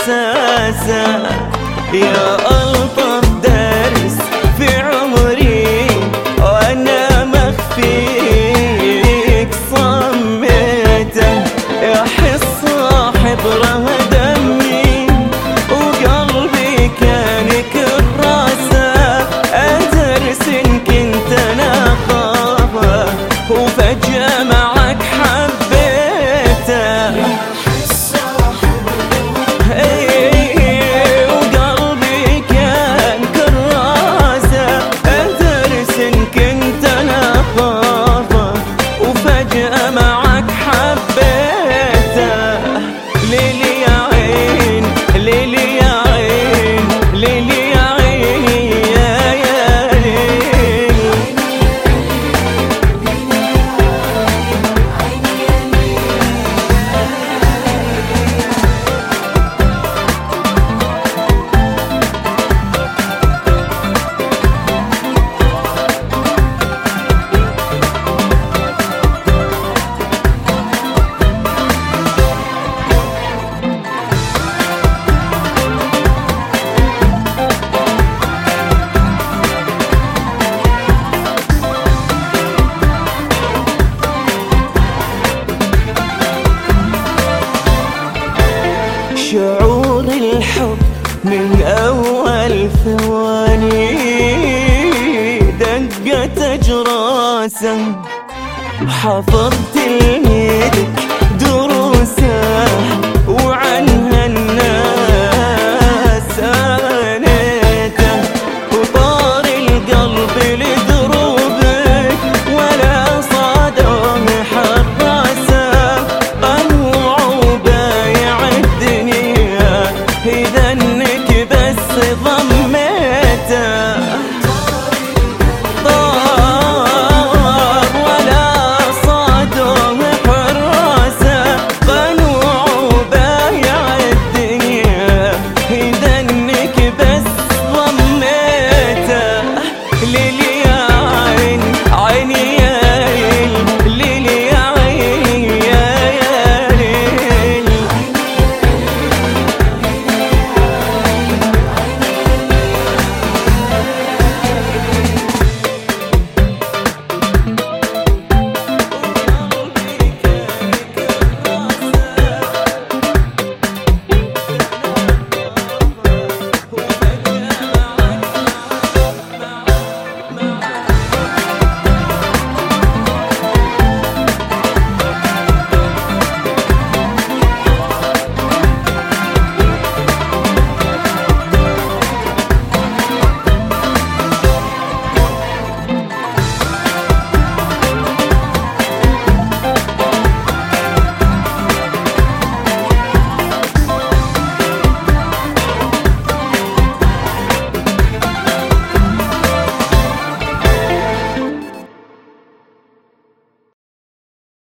رصاصة. يا ألطف درس في عمري وأنا مخفيك صميته، يحس صاحب رمى دمي وقلبي كان كراسة. أدرس إن كنت أنا خافه وفجأة معك حبيته. وقلبي كان كراسة. أدرس إن كنت أنا خافه وفجأة معك حبيته. ليلي يا عين ليلي يا عين ليلي يا عين يا ليل. شعور الحب من أول ثواني دقت أجراسه. حفظت لميدك دروسه وعن